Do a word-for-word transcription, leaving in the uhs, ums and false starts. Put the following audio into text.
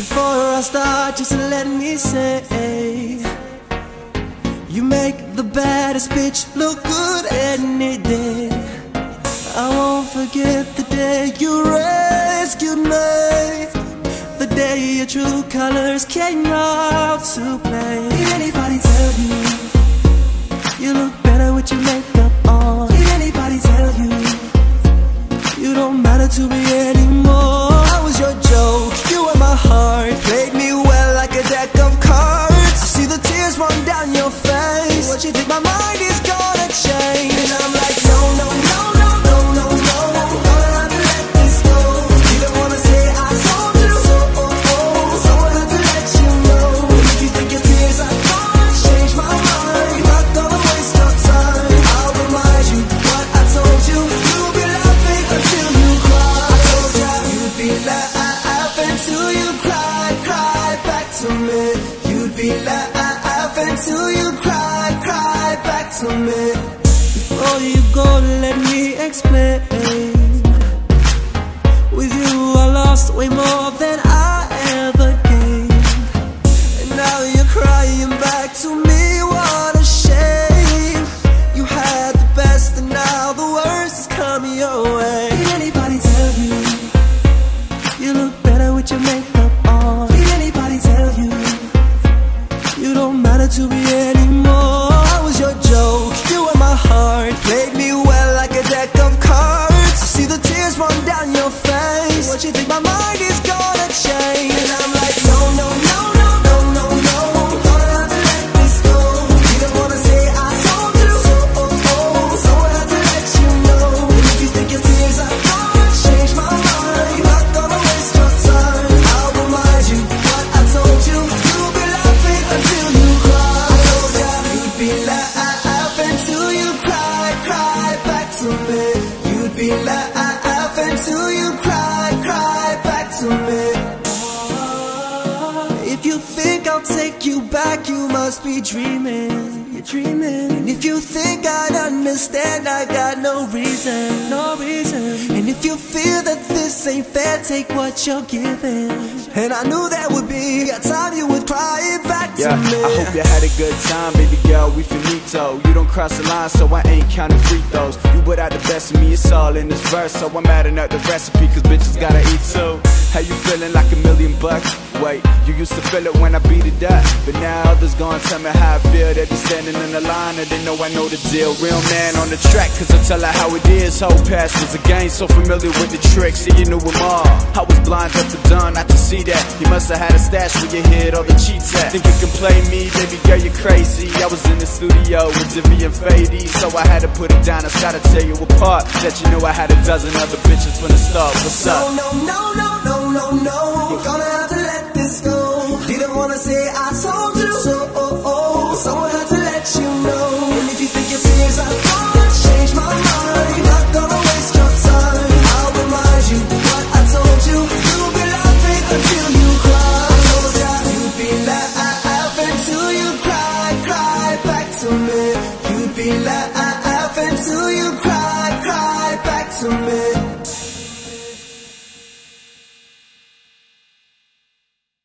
Before I start, just let me say, you make the baddest bitch look good any day. I won't forget the day you rescued me, the day your true colors came out to play. Did anybody tell you you look better with your makeup on? Did anybody tell you you don't matter to me anymore? I was your joke, you were my heart, played me well like a deck of cards. I see the tears run down your face. What you think my mind is gonna change? And I'm like, no, no, no, no, no, no, no, I'm gonna have to let this go. You don't wanna say I told you so, oh, oh, so I have to let you know. If you think your tears are gonna change my mind, you're not gonna waste your time. I'll remind you what I told you. You'll be laughing until you cry. I told you you'd be laughing until you cry, cry back to me. You'd be laughing until you cry, cry back to me. Before you go, let me explain. With you I lost way more than I ever gained, and now you're crying back to me. What a shame. You had the best and now the worst is coming your way. Did anybody tell you you look better with your makeup on? Did anybody tell you you don't matter to me anymore? I was your joke, you were my heart, played me well like a deck of cards. See the tears run down your face. What you think my mind is gonna change? And I'm like, no, no, no, no, no, no, no, I'm gonna have to let this go. You don't wanna say I told you so, oh, oh, so I have to let you know. And if you think your tears are gonna change my mind, you're not gonna waste your time. I'll remind you what I told you. You'll be laughing until you cry. I told ya you'd be laughing till you cry, cry back to me. You'd be laughing till you cry, cry back to me. If you think I'll take you back, you must be dreaming. You're dreaming. And if you think I'd understand, I got no reason, no reason. And if you feel that this ain't fair, take what you're giving. And I knew that would be a time you would cry it back to yeah, me. I hope you had a good time, baby girl, we finito. You don't cross the line, so I ain't counting free throws. You put out the best of me, it's all in this verse. So I'm adding up the recipe, cause bitches gotta eat too. How you feeling like a million bucks? Wait, you used to feel it when I beat it up, but now others gonna tell me how I feel. They be standing in the line and they know I know the deal. Real man on the track, cause I tell her how it is. Whole past was a game, so familiar with the tricks, see you knew them all. I was blind up to done, not to see that. You must have had a stash where you hid all the cheats at. Think you can play me, baby girl, you're crazy. I was in the studio with Jimmy and Fady, so I had to put it down. I gotta tell you apart that you knew I had a dozen other bitches from the start. What's up? No, no, no, no, no, no, no, I'm gonna have to let this go. Didn't wanna say I told